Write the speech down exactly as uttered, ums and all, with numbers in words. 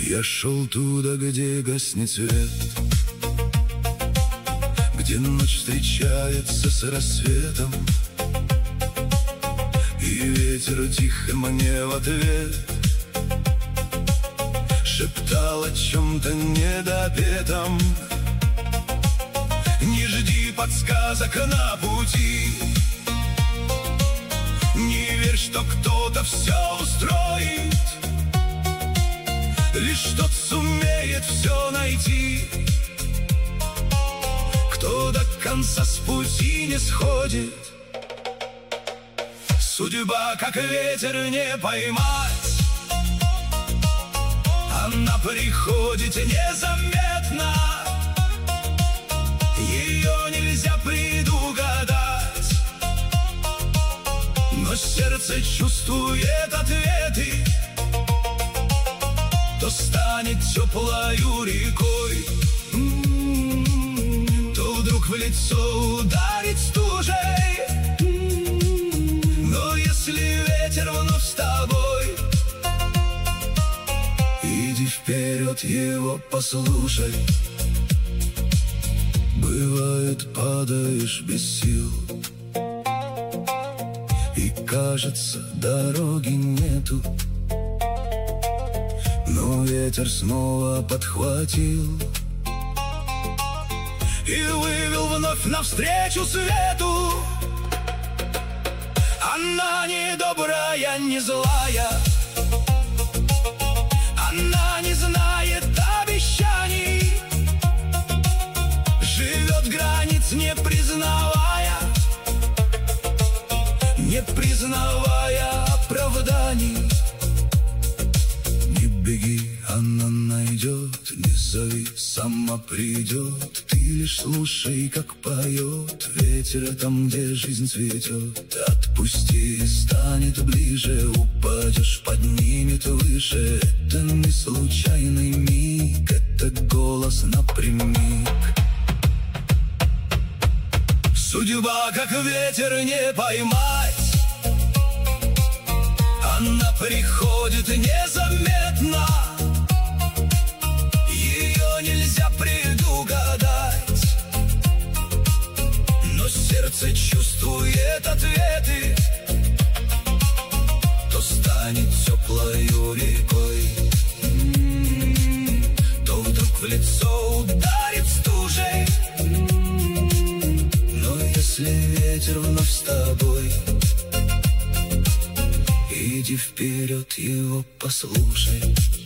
Я шел туда, где гаснет свет, где ночь встречается с рассветом, и ветер тихо мне в ответ шептал о чем-то недопетом. Не жди подсказок на пути, не верь, что кто-то все устроит. Лишь тот сумеет все найти, кто до конца с пути не сходит. Судьба, как ветер, не поймать, она приходит незаметно, ее нельзя предугадать. Но сердце чувствует ответы, то станет теплою рекой, то вдруг в лицо ударит стужей. Но если ветер вновь с тобой, иди вперед, его послушай. Бывает, падаешь без сил, и кажется, дороги нету, но ветер снова подхватил и вывел вновь навстречу свету. Она не добрая, не злая, она не знает обещаний, живет границ, не признавая, не признавая оправданий. Не беги, она найдет, не зови, сама придет. Ты лишь слушай, как поет ветер там, где жизнь цветет. Отпусти, станет ближе, упадешь, поднимет выше. Это не случайный миг, это голос напрямик. Судьба, как ветер, не поймать, она приходит незаметно, ее нельзя предугадать. Но сердце чувствует ответы, то станет теплою рекой, то вдруг в лицо ударит стужей. Но если ветер вновь с тобой, иди вперед, его послушай.